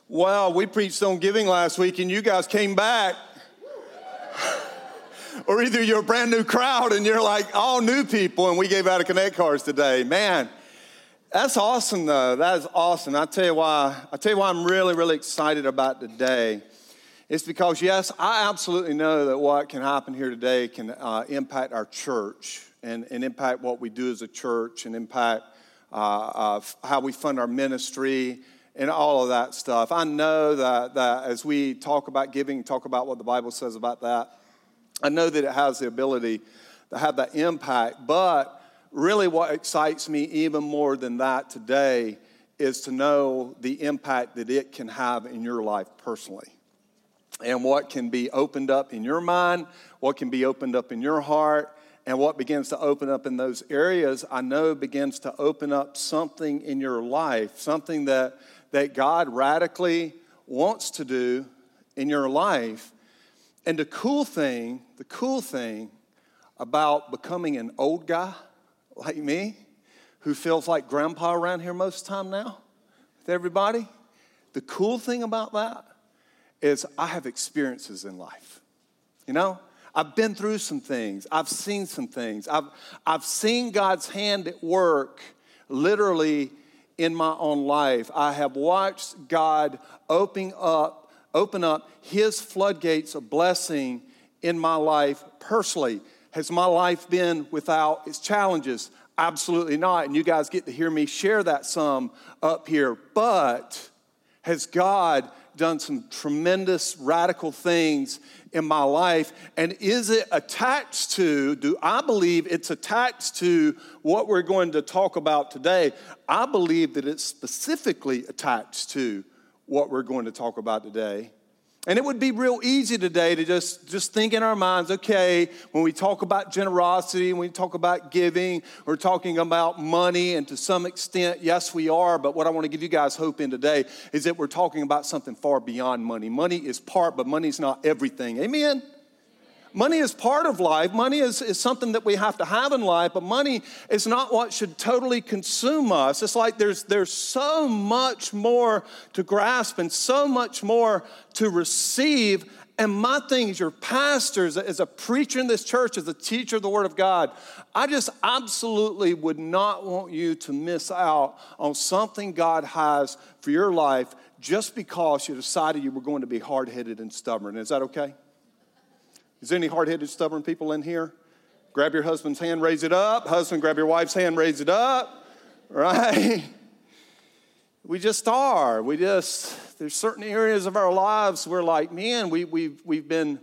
Well, we preached on giving last week and you guys came back. Or either you're a brand new crowd and you're like all new people and we gave out a Connect cards today. Man, that's awesome though. That is awesome. I tell you why I'm really, really excited about today. It's because, yes, I absolutely know that what can happen here today can impact our church and impact what we do as a church and impact how we fund our ministry and all of that stuff. I know that as we talk about giving, talk about what the Bible says about that, I know that it has the ability to have that impact. But really what excites me even more than that today is to know the impact that it can have in your life personally. And what can be opened up in your mind, what can be opened up in your heart, and what begins to open up in those areas, I know begins to open up something in your life, something that God radically wants to do in your life. And the cool thing about becoming an old guy like me, who feels like grandpa around here most of the time now, with everybody, the cool thing about that is I have experiences in life. You know, I've been through some things. I've seen some things. I've seen God's hand at work literally in my own life. I have watched God open up His floodgates of blessing in my life personally. Has my life been without its challenges? Absolutely not. And you guys get to hear me share that some up here. But has God done some tremendous radical things in my life? And is it attached to, do I believe it's attached to what we're going to talk about today? I believe that it's specifically attached to what we're going to talk about today. And it would be real easy today to just think in our minds, okay, when we talk about generosity, when we talk about giving, we're talking about money, and to some extent, yes, we are, but what I want to give you guys hope in today is that we're talking about something far beyond money. Money is part, but money's not everything. Amen? Money is part of life. Money is something that we have to have in life, but money is not what should totally consume us. It's like there's so much more to grasp and so much more to receive. And my thing as your pastor, as a preacher in this church, as a teacher of the Word of God, I just absolutely would not want you to miss out on something God has for your life just because you decided you were going to be hard-headed and stubborn. Is that okay? Is there any hard-headed, stubborn people in here? Grab your husband's hand, raise it up. Husband, grab your wife's hand, raise it up. Right? We just are. There's certain areas of our lives where, like, man, we've been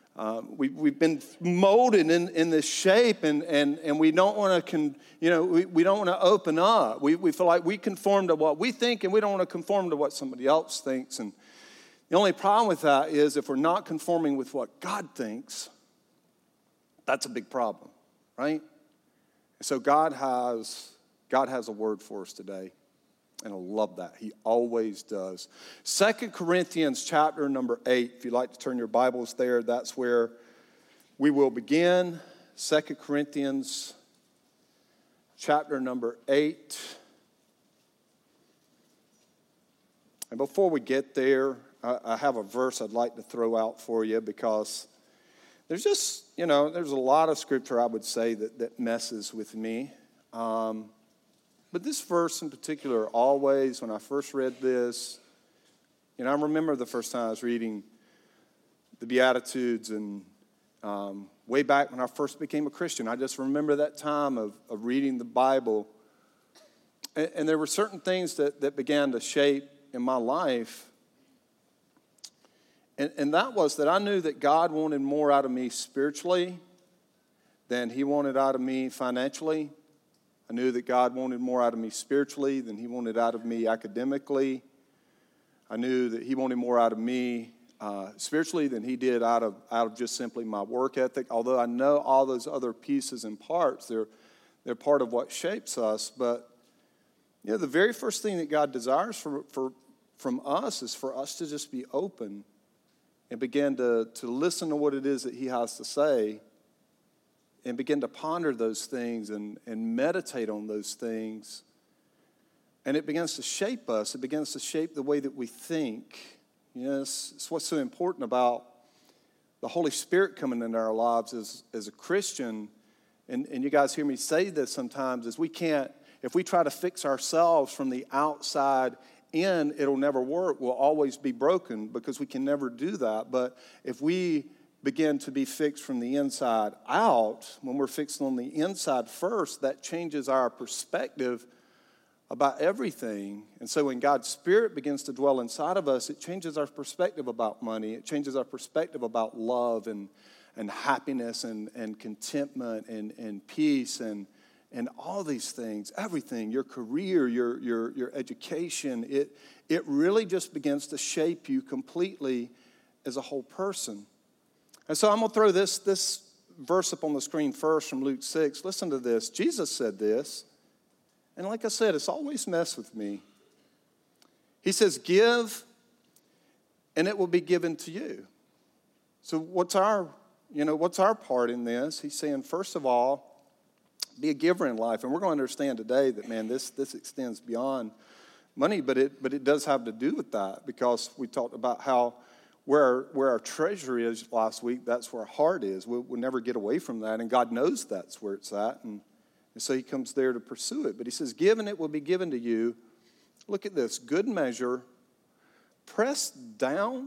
molded in this shape, and we don't want to, we don't want to open up. We feel like we conform to what we think, and we don't want to conform to what somebody else thinks. And the only problem with that is if we're not conforming with what God thinks, that's a big problem, right? And so God has a word for us today, and I love that. He always does. 2 Corinthians chapter number 8, if you'd like to turn your Bibles there, that's where we will begin. 2 Corinthians chapter number 8. And before we get there, I have a verse I'd like to throw out for you because there's just, there's a lot of scripture I would say that messes with me. But this verse in particular, always, when I first read this, I remember the first time I was reading the Beatitudes and way back when I first became a Christian. I just remember that time of reading the Bible. And there were certain things that began to shape in my life. And that was that I knew that God wanted more out of me spiritually than He wanted out of me financially. I knew that God wanted more out of me spiritually than He wanted out of me academically. I knew that He wanted more out of me spiritually than He did out of just simply my work ethic. Although I know all those other pieces and parts, they're part of what shapes us. But the very first thing that God desires from us is for us to just be open and begin to listen to what it is that He has to say and begin to ponder those things and meditate on those things And it begins to shape us. It begins to shape the way that we think. You know, it's what's so important about the Holy Spirit coming into our lives as a Christian. And you guys hear me say this sometimes, is we can't, if we try to fix ourselves from the outside in, it'll never work. We'll always be broken because we can never do that. But if we begin to be fixed from the inside out, when we're fixed on the inside first, that changes our perspective about everything. And so when God's Spirit begins to dwell inside of us, it changes our perspective about money. It changes our perspective about love and happiness and contentment and peace and all these things, everything, your career, your education. It really just begins to shape you completely as a whole person. And so I'm going to throw this verse up on the screen first from Luke 6. Listen to this. Jesus said this. And like I said, it's always messed with me. He says, give, and it will be given to you. So what's our part in this? He's saying, first of all, be a giver in life. And we're going to understand today that, man, this extends beyond money, but it does have to do with that, because we talked about how where our treasure is last week, that's where our heart is. We'll never get away from that, and God knows that's where it's at. And so he comes there to pursue it. But he says, give and it will be given to you. Look at this. Good measure, pressed down,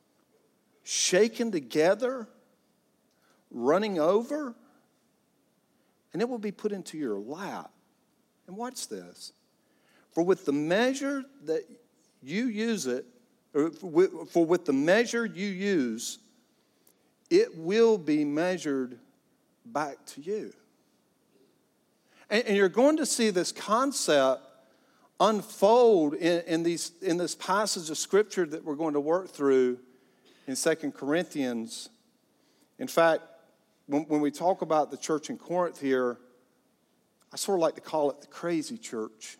shaken together, running over, and it will be put into your lap. And watch this. For with the measure that you use it, for with the measure you use, it will be measured back to you. And you're going to see this concept unfold in this passage of Scripture that we're going to work through in 2 Corinthians. In fact, when we talk about the church in Corinth here, I sort of like to call it the crazy church.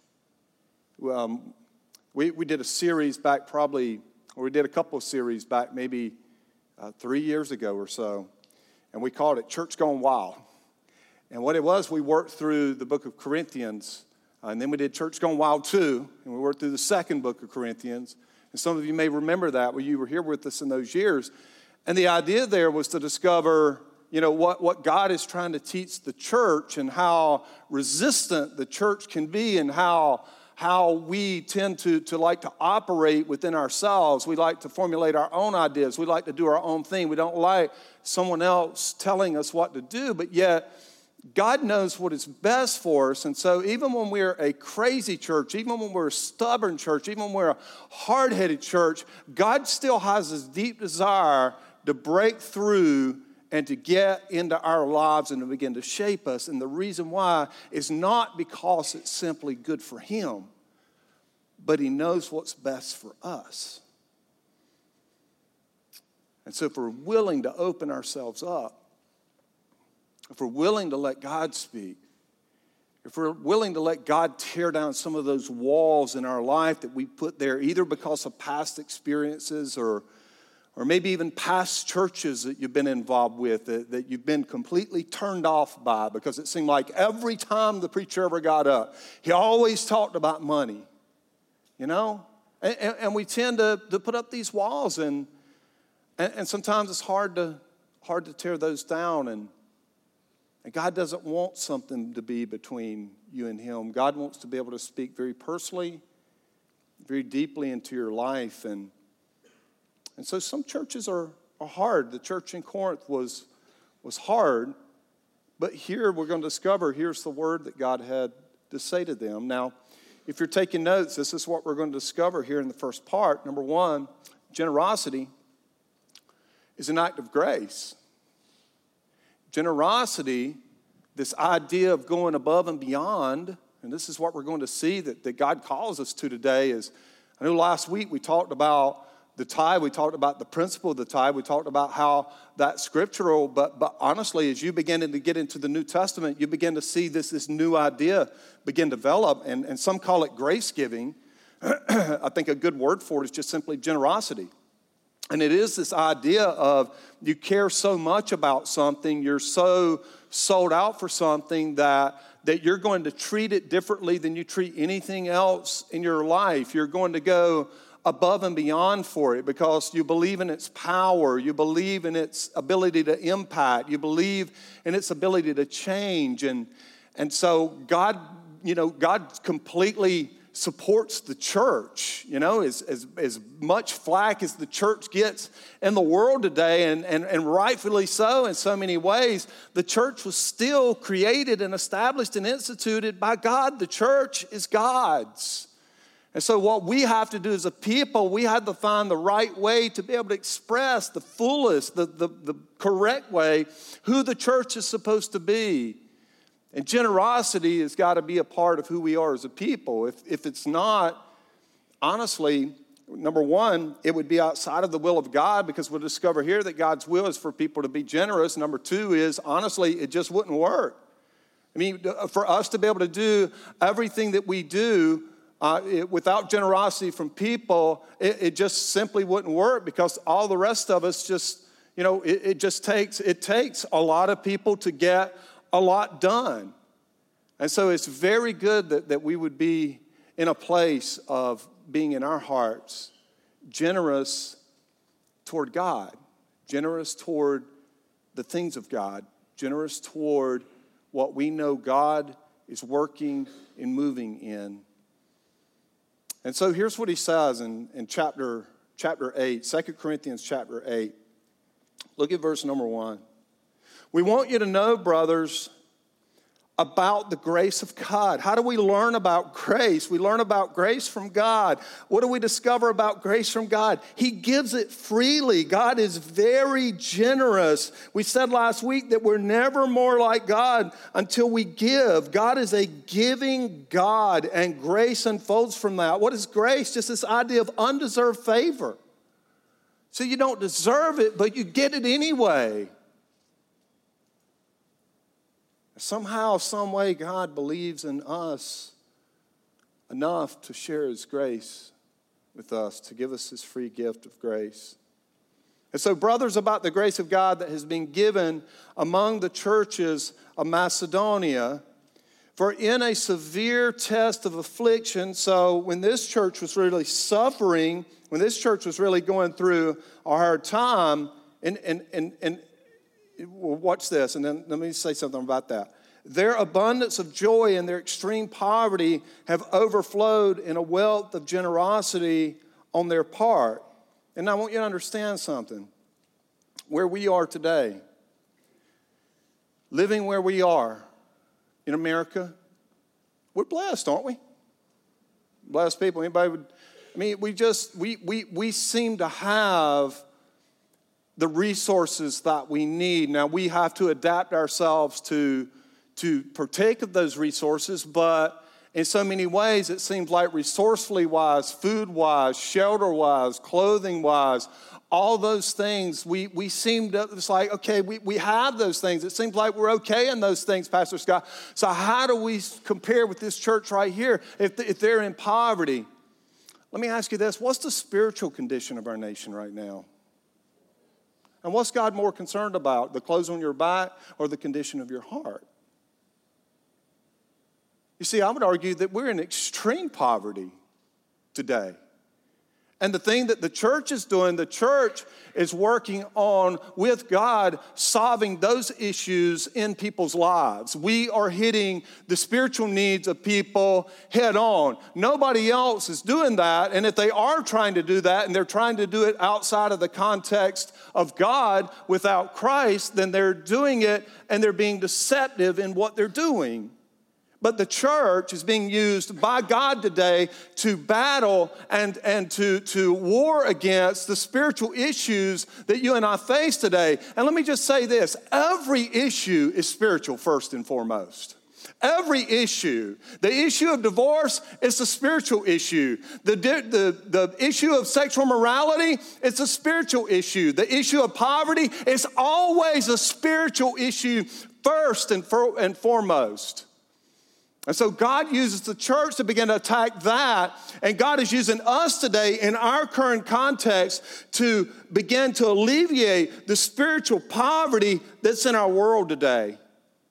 We did a series back we did a couple of series back maybe 3 years ago or so, and we called it Church Gone Wild. And what it was, we worked through the book of Corinthians, and then we did Church Gone Wild 2, and we worked through the second book of Corinthians. And some of you may remember that when you were here with us in those years. And the idea there was to discover, what God is trying to teach the church and how resistant the church can be, and how we tend to like to operate within ourselves. We like to formulate our own ideas. We like to do our own thing. We don't like someone else telling us what to do, but yet God knows what is best for us. And so even when we're a crazy church, even when we're a stubborn church, even when we're a hard-headed church, God still has this deep desire to break through and to get into our lives and to begin to shape us. And the reason why is not because it's simply good for him, but he knows what's best for us. And so if we're willing to open ourselves up, if we're willing to let God speak, if we're willing to let God tear down some of those walls in our life that we put there, either because of past experiences or maybe even past churches that you've been involved with, that you've been completely turned off by, because it seemed like every time the preacher ever got up, he always talked about money, And we tend to put up these walls, and sometimes it's hard to tear those down, and God doesn't want something to be between you and him. God wants to be able to speak very personally, very deeply into your life. And so some churches are hard. The church in Corinth was hard. But here we're going to discover, here's the word that God had to say to them. Now, if you're taking notes, this is what we're going to discover here in the first part. Number one, generosity is an act of grace. Generosity, this idea of going above and beyond, and this is what we're going to see that God calls us to today. Is, I know last week we talked about the tithe, we talked about the principle of the tithe, we talked about how that's scriptural, but honestly, as you begin to get into the New Testament, you begin to see this new idea begin to develop, and some call it grace giving. I think a good word for it is just simply generosity. And it is this idea of you care so much about something, you're so sold out for something that you're going to treat it differently than you treat anything else in your life. You're going to go above and beyond for it because you believe in its power. You believe in its ability to impact. You believe in its ability to change. And so God completely supports the church, as much flack as the church gets in the world today, and rightfully so in so many ways. The church was still created and established and instituted by God. The church is God's. And so what we have to do as a people, we have to find the right way to be able to express the fullest, the correct way, who the church is supposed to be. And generosity has got to be a part of who we are as a people. If it's not, honestly, number one, it would be outside of the will of God, because we'll discover here that God's will is for people to be generous. Number two is, honestly, it just wouldn't work. I mean, for us to be able to do everything that we do without generosity from people, it just simply wouldn't work, because all the rest of us just, it takes a lot of people to get a lot done. And so it's very good that we would be in a place of being in our hearts generous toward God, generous toward the things of God, generous toward what we know God is working and moving in. And so here's what he says in chapter 8, 2 Corinthians chapter 8. Look at verse number 1. We want you to know, brothers, about the grace of God. How do we learn about grace? We learn about grace from God. What do we discover about grace from God? He gives it freely. God is very generous. We said last week that we're never more like God until we give. God is a giving God, and grace unfolds from that. What is grace? Just this idea of undeserved favor. So you don't deserve it, but you get it anyway. Somehow, some way, God believes in us enough to share his grace with us, to give us his free gift of grace. And so, brothers, about the grace of God that has been given among the churches of Macedonia, for in a severe test of affliction, so when this church was really suffering, when this church was really going through a hard time, and watch this, and then let me say something about that. Their abundance of joy and their extreme poverty have overflowed in a wealth of generosity on their part. And I want you to understand something. Where we are today, living where we are in America, we're blessed, aren't we? Blessed people. Anybody would? I mean, we seem to have the resources that we need. Now, we have to adapt ourselves to partake of those resources, but in so many ways, it seems like resourcefully wise, food-wise, shelter-wise, clothing-wise, all those things, we seem to, it's like, okay, we have those things. It seems like we're okay in those things, Pastor Scott. So how do we compare with this church right here if they're in poverty? Let me ask you this. What's the spiritual condition of our nation right now? And what's God more concerned about, the clothes on your back or the condition of your heart? You see, I would argue that we're in extreme poverty today. And the thing that the church is doing, the church is working on with God, solving those issues in people's lives. We are hitting the spiritual needs of people head on. Nobody else is doing that. And if they are trying to do that, and they're trying to do it outside of the context of God without Christ, then they're doing it and they're being deceptive in what they're doing. But the church is being used by God today to battle and to war against the spiritual issues that you and I face today. And let me just say this, every issue is spiritual first and foremost. Every issue. The issue of divorce is a spiritual issue. The issue of sexual morality is a spiritual issue. The issue of poverty is always a spiritual issue first and foremost. And so God uses the church to begin to attack that. And God is using us today in our current context to begin to alleviate the spiritual poverty that's in our world today.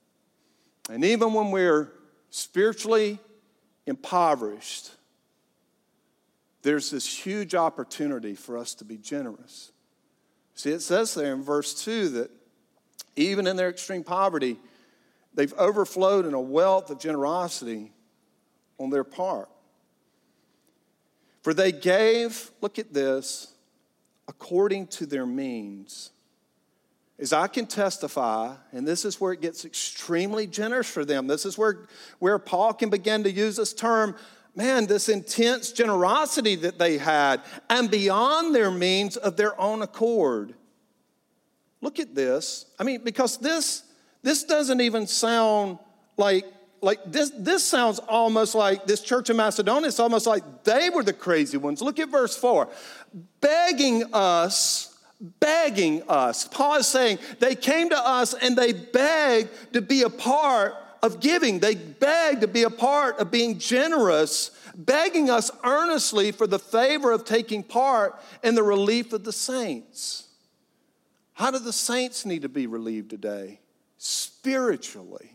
And even when we're spiritually impoverished, there's this huge opportunity for us to be generous. See, it says there in verse 2 that even in their extreme poverty, they've overflowed in a wealth of generosity on their part. For they gave, look at this, according to their means. As I can testify, and this is where it gets extremely generous for them. This is where Paul can begin to use this term, man, this intense generosity that they had, and beyond their means of their own accord. Look at this. I mean, because this doesn't even sound like this sounds almost like this church in Macedonia. It's almost like they were the crazy ones. Look at verse 4. Begging us. Paul is saying they came to us and they begged to be a part of giving. They begged to be a part of being generous, begging us earnestly for the favor of taking part in the relief of the saints. How do the saints need to be relieved today? Spiritually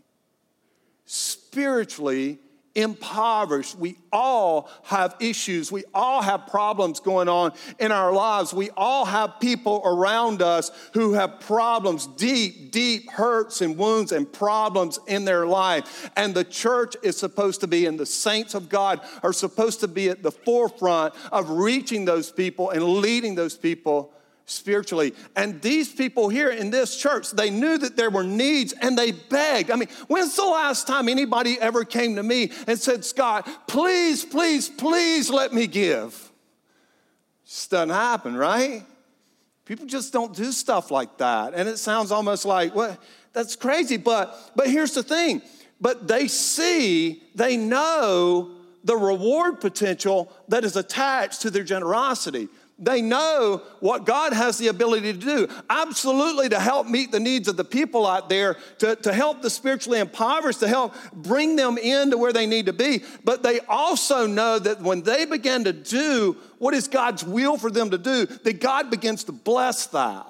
impoverished. We all have issues. We all have problems going on in our lives. We all have people around us who have problems, deep hurts and wounds and problems in their life. And the church is supposed to be, and the saints of God are supposed to be at the forefront of reaching those people and leading those people spiritually. And these people here in this church, they knew that there were needs and they begged. I mean, when's the last time anybody ever came to me and said, Scott, please let me give? Just doesn't happen, right? People just don't do stuff like that. And it sounds almost like, well, that's crazy. But here's the thing. But they know the reward potential that is attached to their generosity. They know what God has the ability to do. Absolutely, to help meet the needs of the people out there, to help the spiritually impoverished, to help bring them into where they need to be. But they also know that when they begin to do what is God's will for them to do, that God begins to bless that.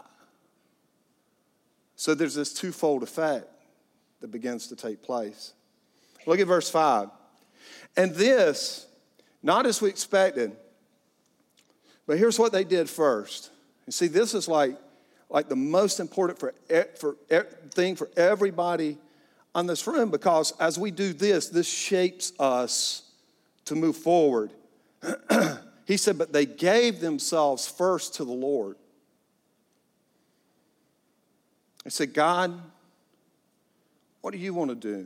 So there's this twofold effect that begins to take place. Look at verse 5. And this, not as we expected, but here's what they did first. You see, this is like the most important thing for everybody on this room, because as we do this shapes us to move forward. He said, but they gave themselves first to the Lord. They said, God, what do you want to do?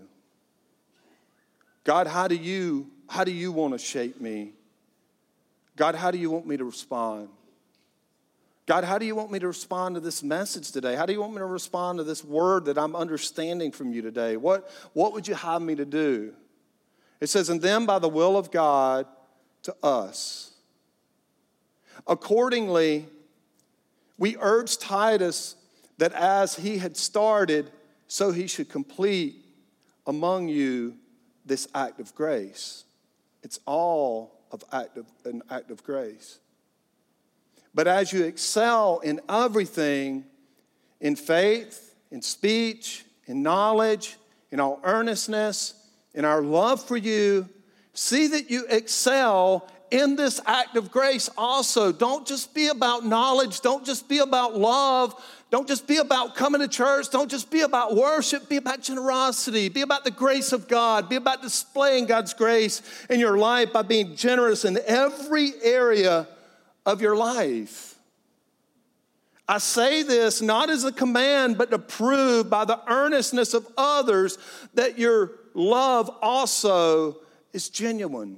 God, how do you want to shape me? God, how do you want me to respond? God, how do you want me to respond to this message today? How do you want me to respond to this word that I'm understanding from you today? What would you have me to do? It says, and then by the will of God to us. Accordingly, we urge Titus that as he had started, so he should complete among you this act of grace. It's all an act of grace. But as you excel in everything, in faith, in speech, in knowledge, in all earnestness, in our love for you, see that you excel in this act of grace also. Don't just be about knowledge. Don't just be about love. Don't just be about coming to church. Don't just be about worship. Be about generosity. Be about the grace of God. Be about displaying God's grace in your life by being generous in every area of your life. I say this not as a command, but to prove by the earnestness of others that your love also is genuine.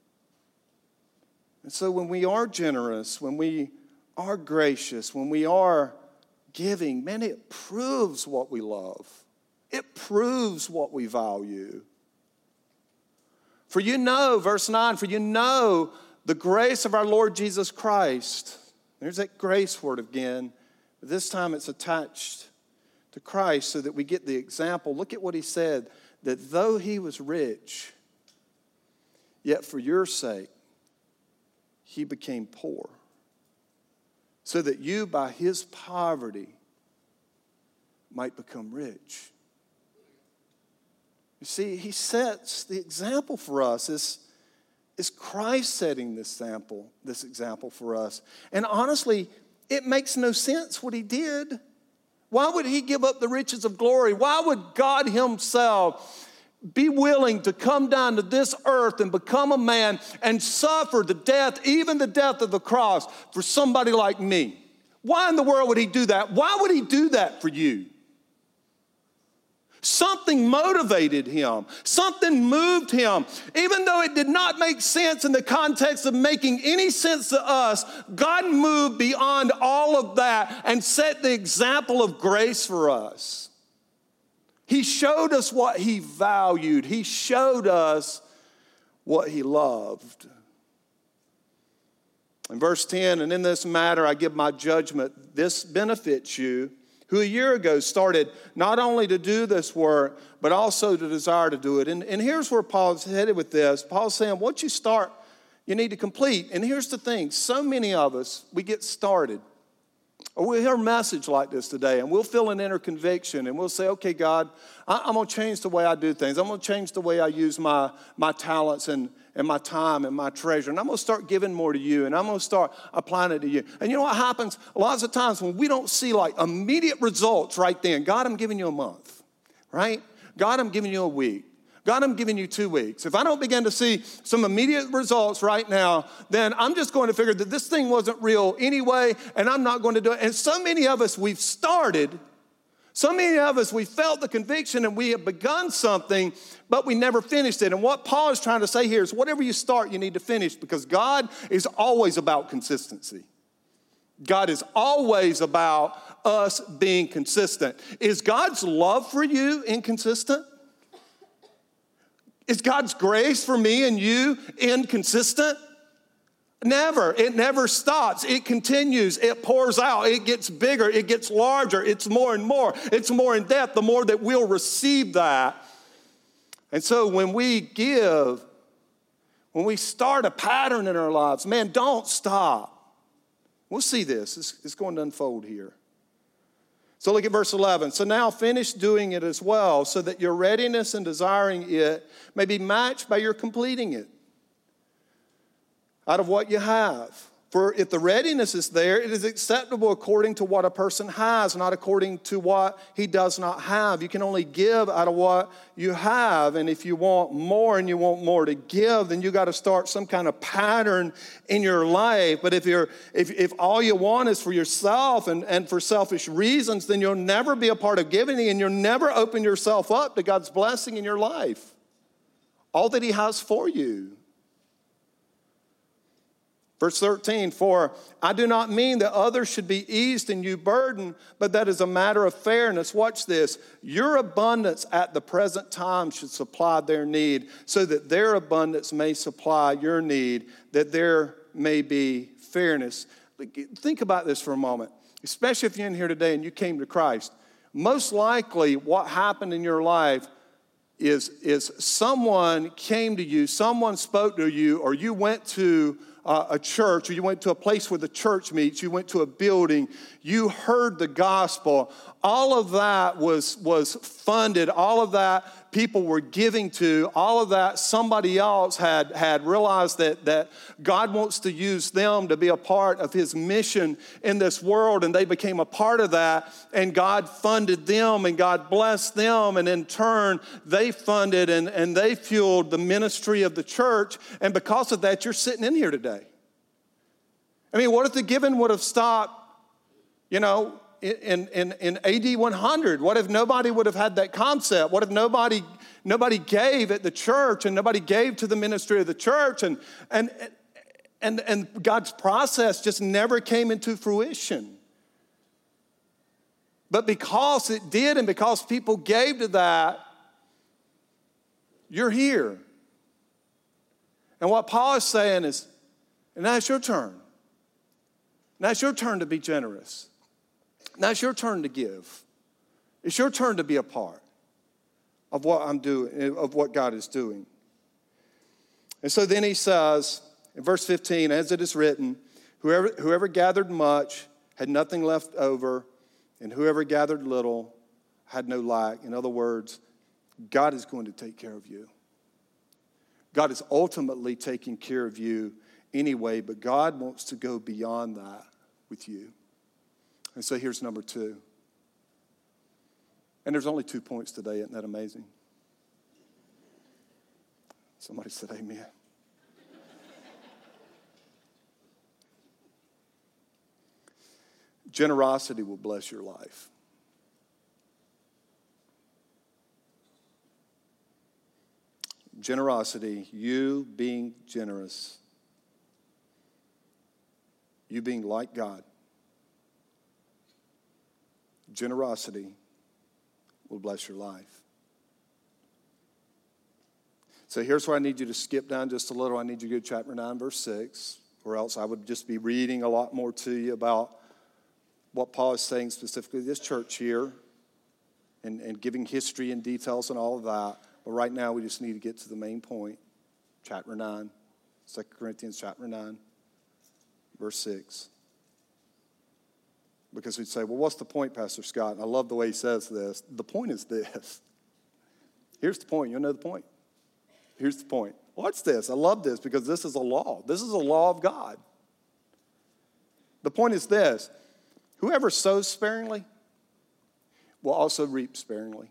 And so when we are generous, when we are gracious, when we are giving, man, it proves what we love. It proves what we value. For you know, verse 9, for you know the grace of our Lord Jesus Christ. There's that grace word again, but this time it's attached to Christ so that we get the example. Look at what he said, that though he was rich, yet for your sake, he became poor, so that you by his poverty might become rich. You see, he sets the example for us. Is Christ setting this example for us? And honestly, it makes no sense what he did. Why would he give up the riches of glory? Why would God himself be willing to come down to this earth and become a man and suffer the death, even the death of the cross, for somebody like me? Why in the world would he do that? Why would he do that for you? Something motivated him. Something moved him. Even though it did not make sense in the context of making any sense to us, God moved beyond all of that and set the example of grace for us. He showed us what he valued. He showed us what he loved. In verse 10, and in this matter I give my judgment. This benefits you, who a year ago started not only to do this work, but also to desire to do it. And here's where Paul's headed with this. Paul's saying, once you start, you need to complete. And here's the thing. So many of us, we get started. Or we'll hear a message like this today, and we'll feel an inner conviction, and we'll say, okay, God, I'm going to change the way I do things. I'm going to change the way I use my talents and my time and my treasure. And I'm going to start giving more to you, and I'm going to start applying it to you. And you know what happens? Lots of times when we don't see like immediate results right then, God, I'm giving you a month, right? God, I'm giving you a week. God, I'm giving you 2 weeks. If I don't begin to see some immediate results right now, then I'm just going to figure that this thing wasn't real anyway, and I'm not going to do it. And so many of us, we've started. So many of us, we felt the conviction and we have begun something, but we never finished it. And what Paul is trying to say here is whatever you start, you need to finish, because God is always about consistency. God is always about us being consistent. Is God's love for you inconsistent? Is God's grace for me and you inconsistent? Never. It never stops. It continues. It pours out. It gets bigger. It gets larger. It's more and more. It's more in depth, the more that we'll receive that. And so when we give, when we start a pattern in our lives, man, don't stop. We'll see this. It's going to unfold here. So look at verse 11. So now finish doing it as well, so that your readiness in desiring it may be matched by your completing it out of what you have. For if the readiness is there, it is acceptable according to what a person has, not according to what he does not have. You can only give out of what you have. And if you want more and you want more to give, then you got to start some kind of pattern in your life. But if all you want is for yourself and for selfish reasons, then you'll never be a part of giving, and you'll never open yourself up to God's blessing in your life. All that he has for you. Verse 13, for I do not mean that others should be eased and you burdened, but that is a matter of fairness. Watch this. Your abundance at the present time should supply their need, so that their abundance may supply your need, that there may be fairness. Think about this for a moment, especially if you're in here today and you came to Christ. Most likely what happened in your life is someone came to you, someone spoke to you, or you went to a church, or you went to a place where the church meets, you went to a building, you heard the gospel. All of that was funded, all of that people were giving to, all of that somebody else had realized that God wants to use them to be a part of his mission in this world, and they became a part of that, and God funded them, and God blessed them, and in turn, they funded and they fueled the ministry of the church, and because of that, you're sitting in here today. I mean, what if the giving would have stopped, in AD 100? What if nobody would have had that concept? What if nobody gave at the church and nobody gave to the ministry of the church, and God's process just never came into fruition? But because it did, and because people gave to that, you're here. And what Paul is saying is, and now it's your turn. Now it's your turn to be generous. Now it's your turn to give. It's your turn to be a part of what I'm doing, of what God is doing. And so then he says, in verse 15, as it is written, whoever gathered much had nothing left over, and whoever gathered little had no lack. In other words, God is going to take care of you. God is ultimately taking care of you anyway, but God wants to go beyond that with you. And so here's number 2. And there's only 2 points today. Isn't that amazing? Somebody said amen. Generosity will bless your life. Generosity, you being generous, you being like God. Generosity will bless your life. So here's where I need you to skip down just a little. I need you to go to chapter 9, verse 6, or else I would just be reading a lot more to you about what Paul is saying specifically to this church here and giving history and details and all of that. But right now we just need to get to the main point. Chapter 9, 2 Corinthians chapter 9, verse 6. Because we'd say, well, what's the point, Pastor Scott? And I love the way he says this. The point is this. Here's the point. You'll know the point. Here's the point. What's this? I love this because this is a law. This is a law of God. The point is this. Whoever sows sparingly will also reap sparingly.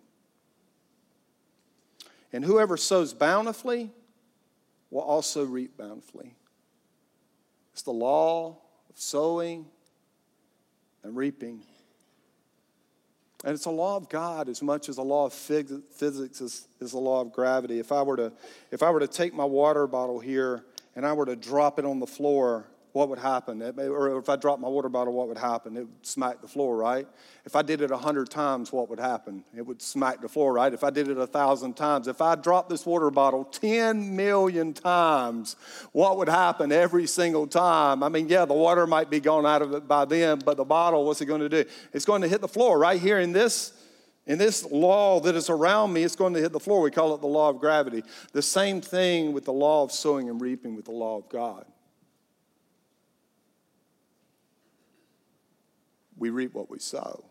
And whoever sows bountifully will also reap bountifully. It's the law of sowing and reaping. And it's a law of God as much as a law of physics is a law of gravity. If I were to take my water bottle here and I were to drop it on the floor, what would happen? Or if I dropped my water bottle, what would happen? It would smack the floor, right? If I did it 100 times, what would happen? It would smack the floor, right? If I did it 1,000 times, if I dropped this water bottle 10 million times, what would happen every single time? I mean, yeah, the water might be gone out of it by then, but the bottle, what's it going to do? It's going to hit the floor right here in this law that is around me. It's going to hit the floor. We call it the law of gravity. The same thing with the law of sowing and reaping with the law of God. We reap what we sow.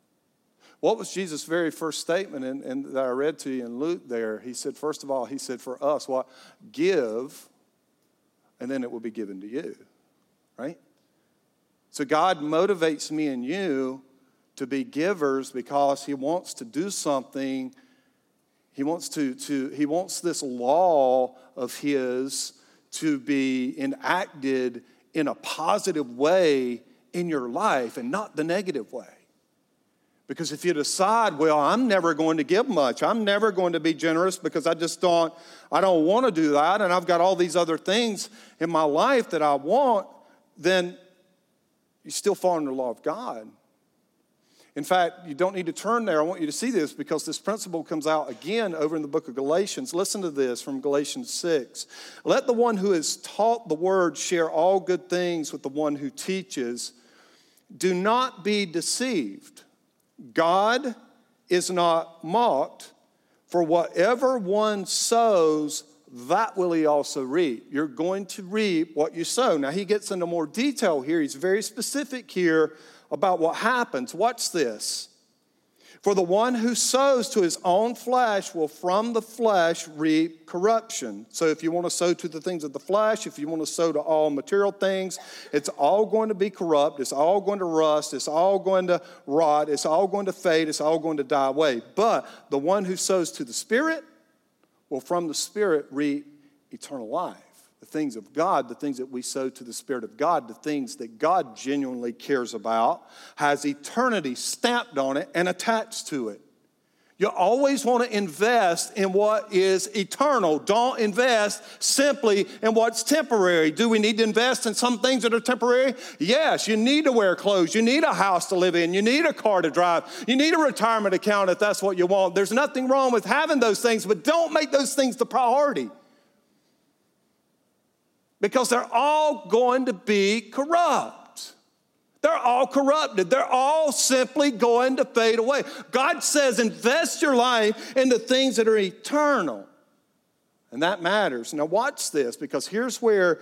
What was Jesus' very first statement in that I read to you in Luke there? He said, first of all, he said for us, what? Give, and then it will be given to you, right? So God motivates me and you to be givers because he wants to do something. He wants this law of his to be enacted in a positive way in your life and not the negative way. Because if you decide, well, I'm never going to give much, I'm never going to be generous because I don't want to do that, and I've got all these other things in my life that I want, then you still fall under the law of God. In fact, you don't need to turn there. I want you to see this because this principle comes out again over in the book of Galatians. Listen to this from Galatians 6. Let the one who is taught the word share all good things with the one who teaches. Do not be deceived. God is not mocked, for whatever one sows, that will he also reap. You're going to reap what you sow. Now, he gets into more detail here. He's very specific here about what happens. Watch this. For the one who sows to his own flesh will from the flesh reap corruption. So if you want to sow to the things of the flesh, if you want to sow to all material things, it's all going to be corrupt. It's all going to rust. It's all going to rot. It's all going to fade. It's all going to die away. But the one who sows to the Spirit will from the Spirit reap eternal life. The things of God, the things that we sow to the Spirit of God, the things that God genuinely cares about, has eternity stamped on it and attached to it. You always want to invest in what is eternal. Don't invest simply in what's temporary. Do we need to invest in some things that are temporary? Yes, you need to wear clothes. You need a house to live in. You need a car to drive. You need a retirement account if that's what you want. There's nothing wrong with having those things, but don't make those things the priority. Because they're all going to be corrupt. They're all corrupted. They're all simply going to fade away. God says invest your life in the things that are eternal. And that matters. Now watch this, because here's where,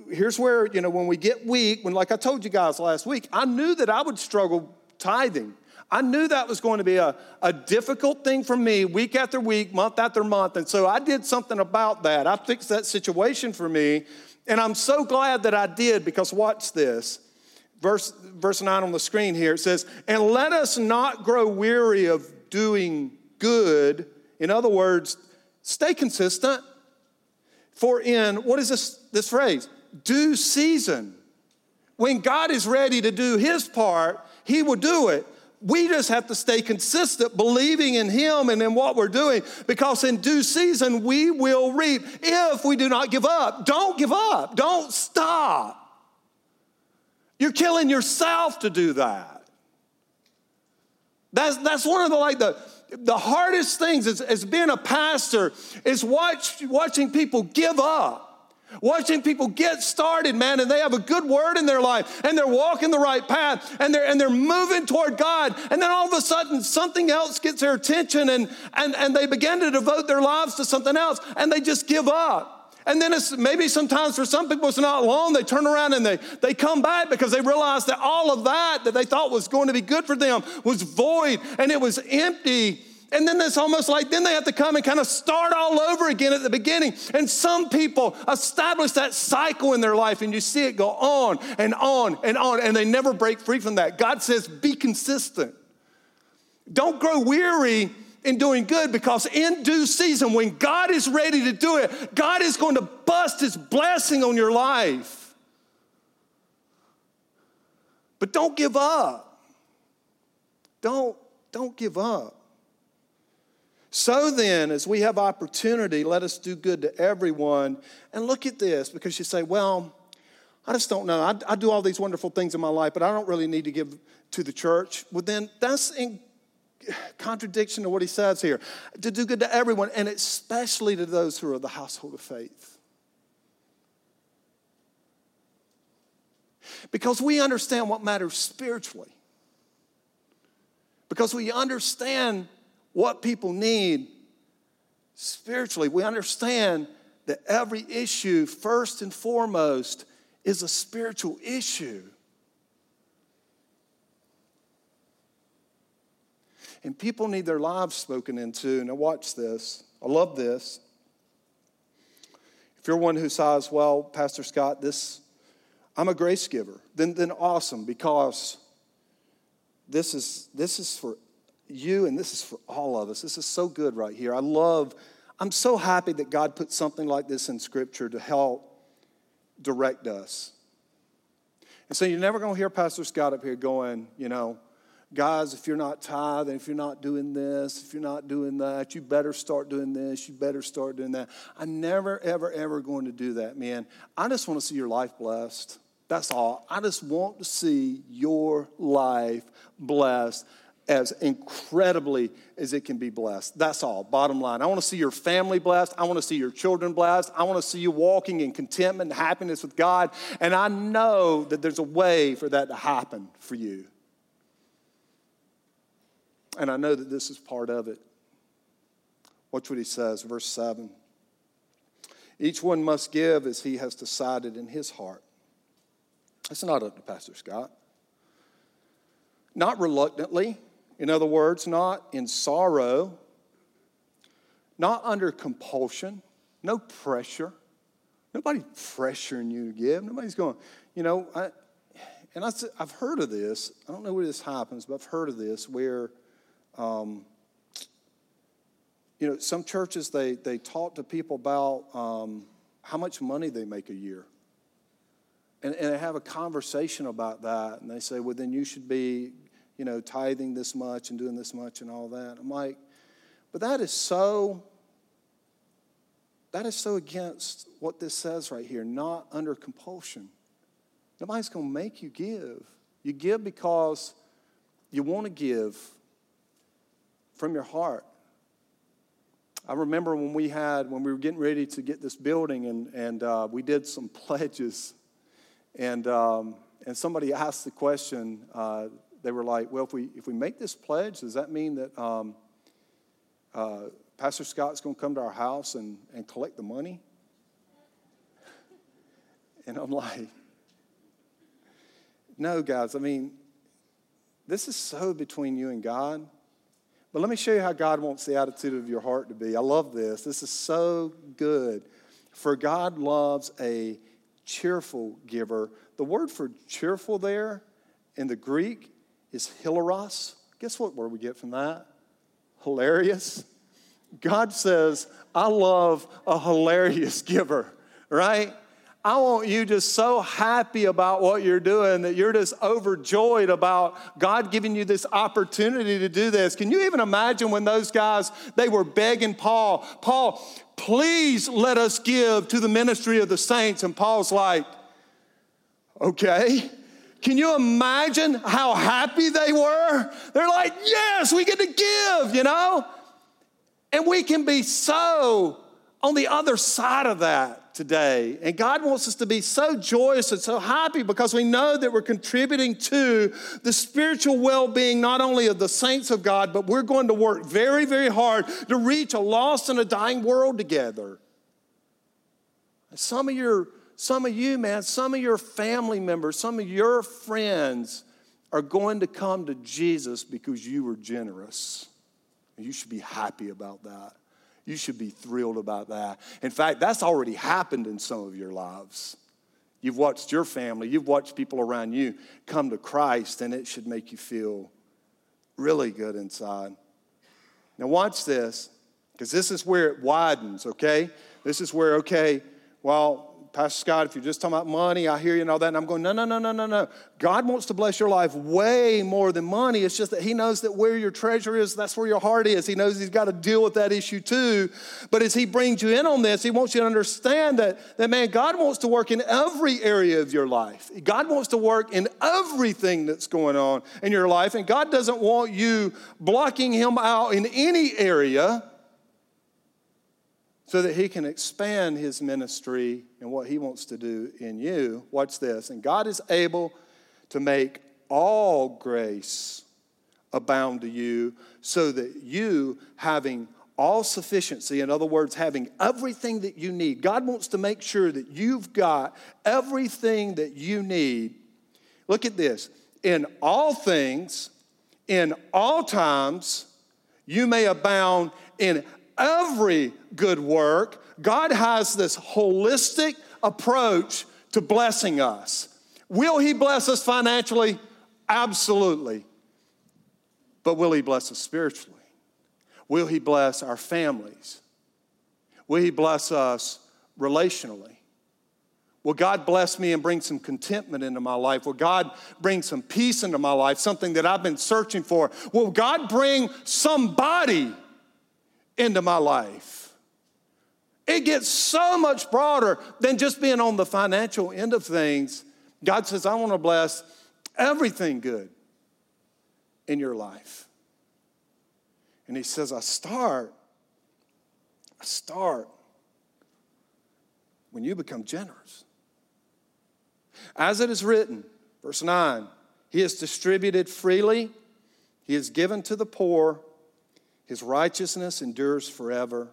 when we get weak, like I told you guys last week, I knew that I would struggle tithing. I knew that was going to be a difficult thing for me week after week, month after month. And so I did something about that. I fixed that situation for me. And I'm so glad that I did, because watch this. Verse 9 on the screen here, it says, and let us not grow weary of doing good. In other words, stay consistent. For in, what is this phrase? Due season. When God is ready to do his part, he will do it. We just have to stay consistent, believing in him and in what we're doing, because in due season we will reap if we do not give up. Don't give up. Don't stop. You're killing yourself to do that. That's one of the hardest things as being a pastor is watching people give up. Watching people get started, man, and they have a good word in their life, and they're walking the right path, and they're moving toward God, and then all of a sudden something else gets their attention, and they begin to devote their lives to something else, and they just give up. And then it's maybe sometimes for some people it's not long. They turn around and they come back because they realize that all of that they thought was going to be good for them was void, and it was empty. And then it's almost like then they have to come and kind of start all over again at the beginning. And some people establish that cycle in their life, and you see it go on and on and on, and they never break free from that. God says, be consistent. Don't grow weary in doing good, because in due season, when God is ready to do it, God is going to bust his blessing on your life. But don't give up. Don't give up. So then, as we have opportunity, let us do good to everyone. And look at this, because you say, well, I just don't know. I do all these wonderful things in my life, but I don't really need to give to the church. Well, then that's in contradiction to what he says here. To do good to everyone, and especially to those who are of the household of faith. Because we understand what matters spiritually. Because we understand what people need spiritually. We understand that every issue, first and foremost, is a spiritual issue. And people need their lives spoken into. Now watch this. I love this. If you're one who says, well, Pastor Scott, I'm a grace giver, then awesome, because this is for you, and this is for all of us. This is so good right here. I'm so happy that God put something like this in Scripture to help direct us. And so you're never going to hear Pastor Scott up here going, guys, if you're not tithing, if you're not doing this, if you're not doing that, you better start doing this, you better start doing that. I'm never, ever, ever going to do that, man. I just want to see your life blessed. That's all. I just want to see your life blessed as incredibly as it can be blessed. That's all, bottom line. I want to see your family blessed. I want to see your children blessed. I want to see you walking in contentment and happiness with God. And I know that there's a way for that to happen for you. And I know that this is part of it. Watch what he says, verse 7. Each one must give as he has decided in his heart. It's not up to Pastor Scott. Not reluctantly. In other words, not in sorrow, not under compulsion, no pressure. Nobody pressuring you to give. Nobody's going, I've heard of this. I don't know where this happens, but I've heard of this where, some churches, they talk to people about how much money they make a year. And they have a conversation about that, and they say, well, then you should be tithing this much and doing this much and all that. I'm like, but that is so against what this says right here, not under compulsion. Nobody's going to make you give. You give because you want to give from your heart. I remember when we were getting ready to get this building, and we did some pledges, and somebody asked the question. They were like, well, if we make this pledge, does that mean that Pastor Scott's going to come to our house and collect the money? And I'm like, no, guys, this is so between you and God. But let me show you how God wants the attitude of your heart to be. I love this. This is so good. For God loves a cheerful giver. The word for cheerful there in the Greek is hilaros. Guess what word we get from that? Hilarious. God says, I love a hilarious giver, right? I want you just so happy about what you're doing that you're just overjoyed about God giving you this opportunity to do this. Can you even imagine when those guys, they were begging Paul, please let us give to the ministry of the saints. And Paul's like, okay. Can you imagine how happy they were? They're like, yes, we get to give, And we can be so on the other side of that today. And God wants us to be so joyous and so happy because we know that we're contributing to the spiritual well-being not only of the saints of God, but we're going to work very, very hard to reach a lost and a dying world together. Some of you, man, some of your family members, some of your friends are going to come to Jesus because you were generous. You should be happy about that. You should be thrilled about that. In fact, that's already happened in some of your lives. You've watched your family, you've watched people around you come to Christ, and it should make you feel really good inside. Now watch this, because this is where it widens, okay? This is where, well, Pastor Scott, if you're just talking about money, I hear you and all that. And I'm going, no. God wants to bless your life way more than money. It's just that he knows that where your treasure is, that's where your heart is. He knows he's got to deal with that issue too. But as he brings you in on this, he wants you to understand that man, God wants to work in every area of your life. God wants to work in everything that's going on in your life. And God doesn't want you blocking him out in any area so that he can expand his ministry and what he wants to do in you. Watch this. And God is able to make all grace abound to you so that you, having all sufficiency, in other words, having everything that you need, God wants to make sure that you've got everything that you need. Look at this. In all things, in all times, you may abound in every good work. God has this holistic approach to blessing us. Will he bless us financially? Absolutely. But will he bless us spiritually? Will he bless our families? Will he bless us relationally? Will God bless me and bring some contentment into my life? Will God bring some peace into my life, something that I've been searching for? Will God bring somebody into my life? It gets so much broader than just being on the financial end of things. God says, I want to bless everything good in your life. And he says, I start when you become generous. As it is written, verse 9, he has distributed freely, he has given to the poor, his righteousness endures forever.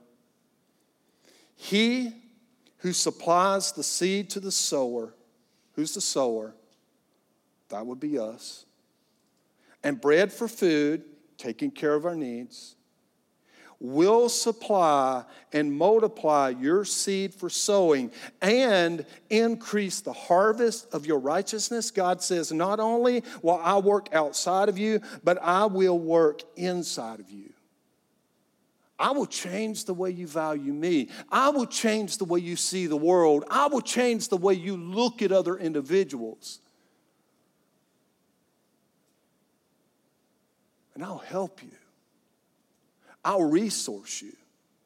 He who supplies the seed to the sower, who's the sower? That would be us. And bread for food, taking care of our needs, will supply and multiply your seed for sowing and increase the harvest of your righteousness. God says, not only will I work outside of you, but I will work inside of you. I will change the way you value me. I will change the way you see the world. I will change the way you look at other individuals. And I'll help you. I'll resource you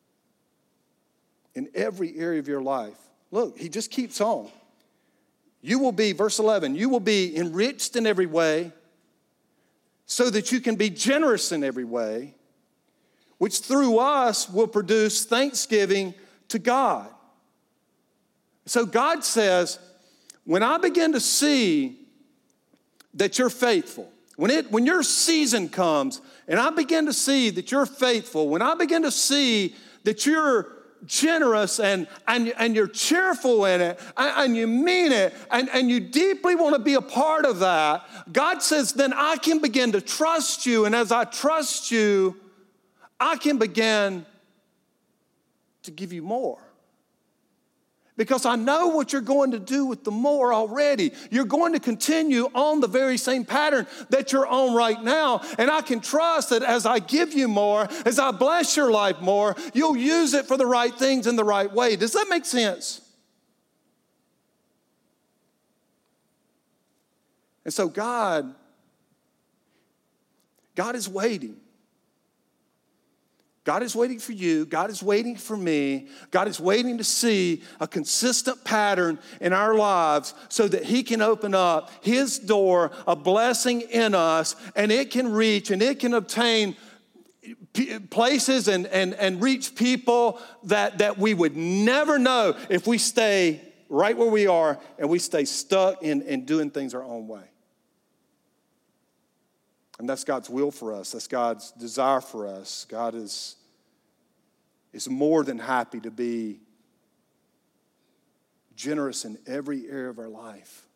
in every area of your life. Look, he just keeps on. You will be, verse 11, you will be enriched in every way so that you can be generous in every way, which through us will produce thanksgiving to God. So God says, when I begin to see that you're faithful, when your season comes and I begin to see that you're faithful, when I begin to see that you're generous and you're cheerful in it and you mean it and you deeply want to be a part of that, God says, then I can begin to trust you. And as I trust you, I can begin to give you more. Because I know what you're going to do with the more already. You're going to continue on the very same pattern that you're on right now. And I can trust that as I give you more, as I bless your life more, you'll use it for the right things in the right way. Does that make sense? And so God is waiting. God is waiting for you. God is waiting for me. God is waiting to see a consistent pattern in our lives so that he can open up his door, a blessing in us, and it can reach and it can obtain places and reach people that we would never know if we stay right where we are and we stay stuck in doing things our own way. And that's God's will for us. That's God's desire for us. God is more than happy to be generous in every area of our life.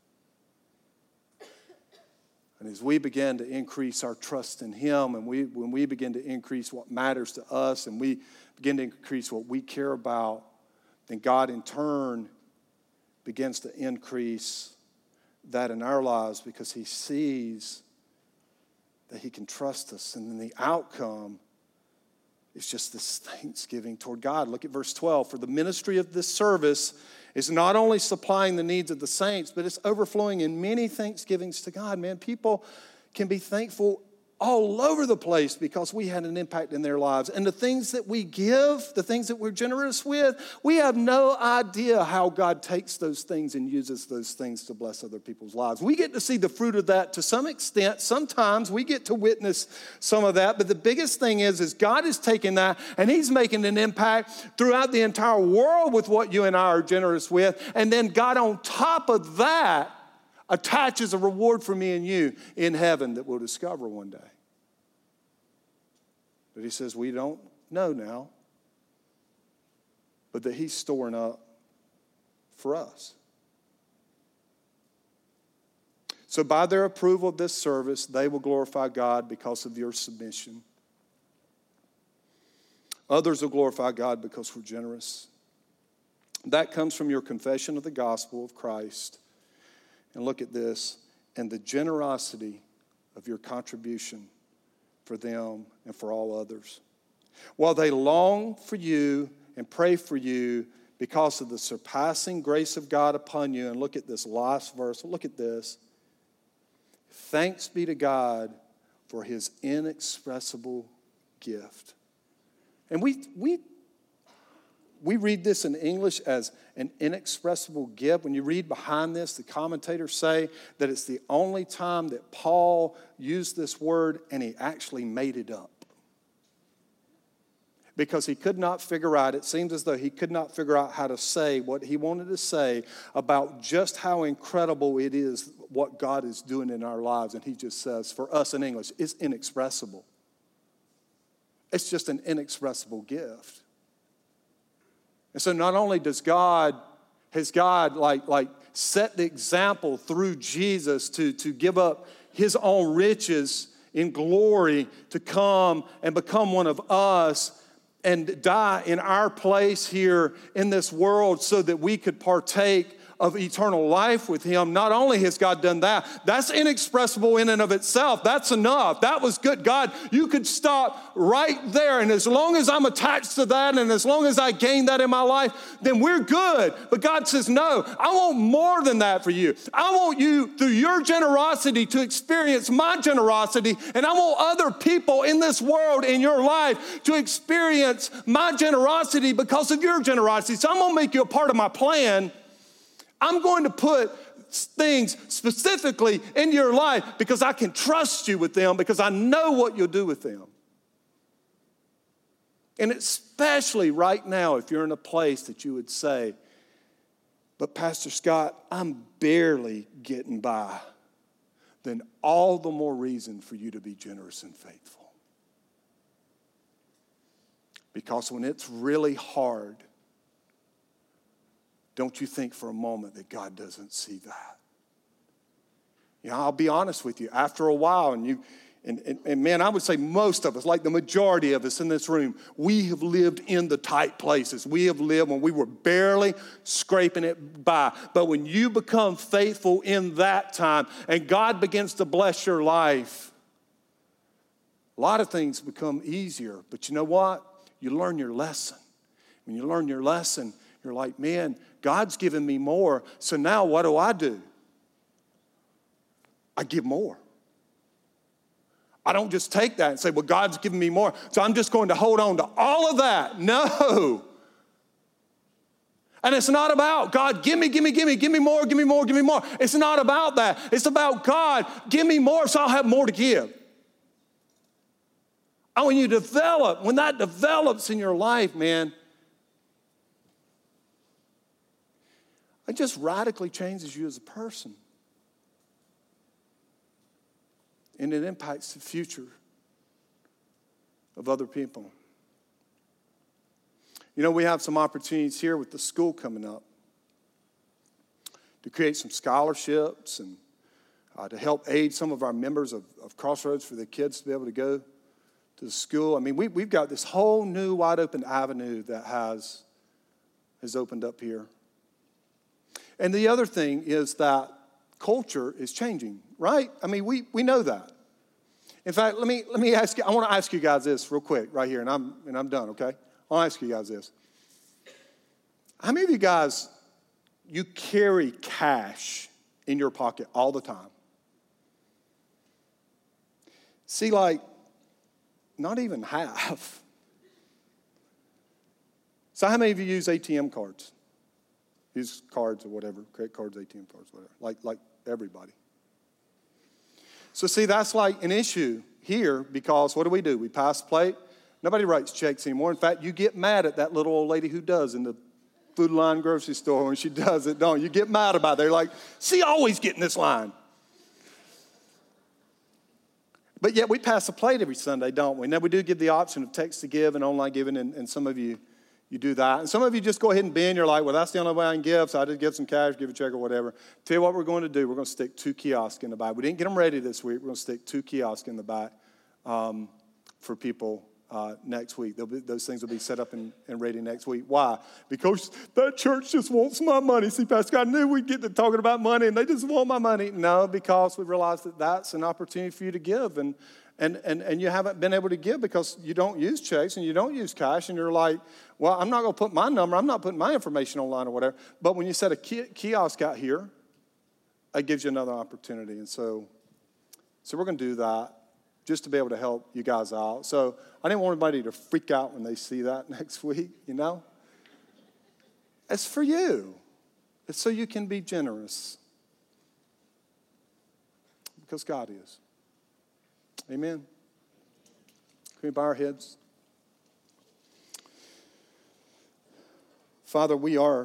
And as we begin to increase our trust in him, and when we begin to increase what matters to us, and we begin to increase what we care about, then God in turn begins to increase that in our lives because he sees that he can trust us. And then the outcome is just this thanksgiving toward God. Look at verse 12. For the ministry of this service is not only supplying the needs of the saints, but it's overflowing in many thanksgivings to God. Man, people can be thankful all over the place because we had an impact in their lives. And the things that we give, the things that we're generous with, we have no idea how God takes those things and uses those things to bless other people's lives. We get to see the fruit of that to some extent. Sometimes we get to witness some of that. But the biggest thing is God is taking that and he's making an impact throughout the entire world with what you and I are generous with. And then God on top of that attaches a reward for me and you in heaven that we'll discover one day. But he says we don't know now, but that he's storing up for us. So by their approval of this service, they will glorify God because of your submission. Others will glorify God because we're generous. That comes from your confession of the gospel of Christ. And look at this, and the generosity of your contribution for them and for all others. While they long for you and pray for you because of the surpassing grace of God upon you. And look at this last verse. Look at this. Thanks be to God for his inexpressible gift. And we read this in English as an inexpressible gift. When you read behind this, the commentators say that it's the only time that Paul used this word and he actually made it up. Because he could not figure out, it seems as though he could not figure out how to say what he wanted to say about just how incredible it is what God is doing in our lives. And he just says, for us in English, it's inexpressible. It's just an inexpressible gift. And so not only has God set the example through Jesus to give up his own riches in glory to come and become one of us and die in our place here in this world so that we could partake of eternal life with him. Not only has God done that, that's inexpressible in and of itself. That's enough. That was good. God, you could stop right there. And as long as I'm attached to that and as long as I gain that in my life, then we're good. But God says, no, I want more than that for you. I want you, through your generosity, to experience my generosity. And I want other people in this world, in your life, to experience my generosity because of your generosity. So I'm going to make you a part of my plan. I'm going to put things specifically in your life because I can trust you with them because I know what you'll do with them. And especially right now, if you're in a place that you would say, but Pastor Scott, I'm barely getting by, then all the more reason for you to be generous and faithful. Because when it's really hard, don't you think for a moment that God doesn't see that. You know, I'll be honest with you. After a while, and man, I would say most of us, like the majority of us in this room, we have lived in the tight places. We have lived when we were barely scraping it by. But when you become faithful in that time and God begins to bless your life, a lot of things become easier. But you know what? You learn your lesson. When you learn your lesson, you're like, man, God's given me more. So now what do? I give more. I don't just take that and say, well, God's given me more, so I'm just going to hold on to all of that. No. And it's not about, God, give me more. It's not about that. It's about, God, give me more so I'll have more to give. And when you develop, when that develops in your life, man, it just radically changes you as a person. And it impacts the future of other people. You know, we have some opportunities here with the school coming up to create some scholarships and to help aid some of our members of Crossroads for their kids to be able to go to the school. I mean, we've got this whole new wide open avenue that has opened up here. And the other thing is that culture is changing, right? I mean, we know that. In fact, let me ask you, I want to ask you guys this real quick right here, and I'm done, okay? I'll ask you guys this. How many of you guys, you carry cash in your pocket all the time? See, like, not even half. So how many of you use ATM cards? Use cards or whatever, credit cards, ATM cards, whatever, like everybody. So see, that's like an issue here because what do? We pass the plate. Nobody writes checks anymore. In fact, you get mad at that little old lady who does in the Food Line grocery store when she does it, don't you? You get mad about it. They're like, she always getting this line. But yet we pass a plate every Sunday, don't we? Now we do give the option of text to give and online giving, and some of you do that. And some of you just go ahead and bend. You're like, well, that's the only way I can give, so I just give some cash, give a check or whatever. Tell you what we're going to do. We're going to stick 2 kiosks in the back. We didn't get them ready this week. We're going to stick 2 kiosks in the back for people next week. Those things will be set up and ready next week. Why? Because that church just wants my money. See, Pastor, I knew we'd get to talking about money, and they just want my money. No, because we realized that that's an opportunity for you to give, and you haven't been able to give because you don't use checks and you don't use cash, and you're like, well, I'm not going to put my number, I'm not putting my information online or whatever. But when you set a kiosk out here, it gives you another opportunity. And so we're going to do that just to be able to help you guys out. So I didn't want anybody to freak out when they see that next week, you know. It's for you. It's so you can be generous. Because God is. Amen. Can we bow our heads? Father, we are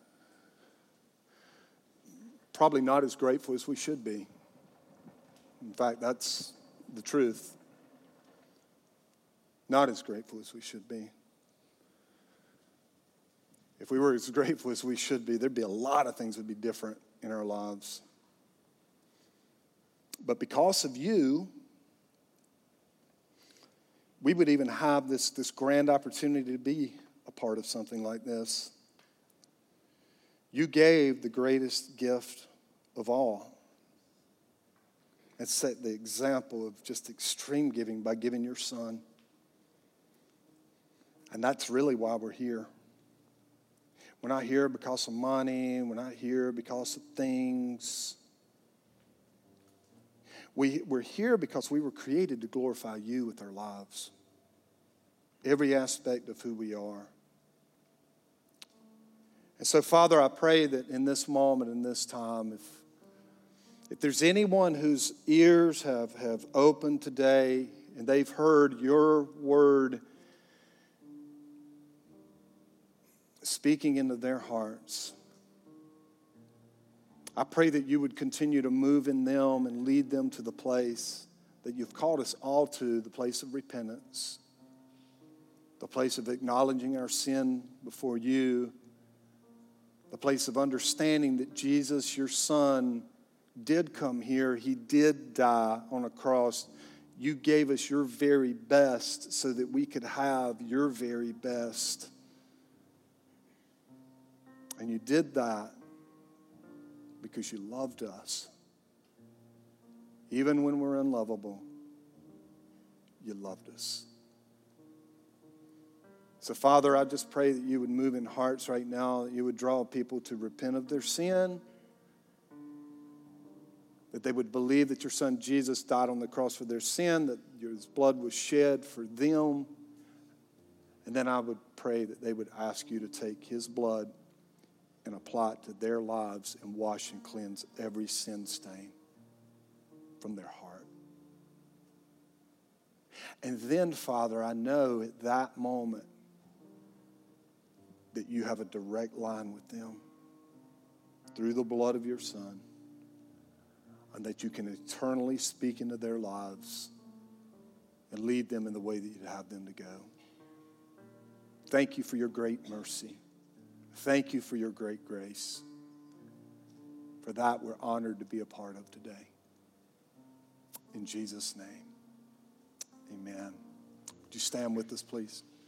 probably not as grateful as we should be. In fact, that's the truth. Not as grateful as we should be. If we were as grateful as we should be, there'd be a lot of things that would be different in our lives. But because of you, we would even have this grand opportunity to be a part of something like this. You gave the greatest gift of all and set the example of just extreme giving by giving your son. And that's really why we're here. We're not here because of money. We're not here because of things. We're here because we were created to glorify you with our lives. Every aspect of who we are. And so, Father, I pray that in this moment, in this time, if there's anyone whose ears have opened today and they've heard your word speaking into their hearts, I pray that you would continue to move in them and lead them to the place that you've called us all to, the place of repentance, the place of acknowledging our sin before you, the place of understanding that Jesus, your Son, did come here. He did die on a cross. You gave us your very best so that we could have your very best. And you did that because you loved us. Even when we're unlovable, you loved us. So, Father, I just pray that you would move in hearts right now, that you would draw people to repent of their sin, that they would believe that your Son Jesus died on the cross for their sin, that his blood was shed for them. And then I would pray that they would ask you to take his blood and apply it to their lives and wash and cleanse every sin stain from their heart. And then, Father, I know at that moment that you have a direct line with them through the blood of your Son, and that you can eternally speak into their lives and lead them in the way that you'd have them to go. Thank you for your great mercy. Thank you for your great grace. For that, we're honored to be a part of today. In Jesus' name, amen. Would you stand with us, please?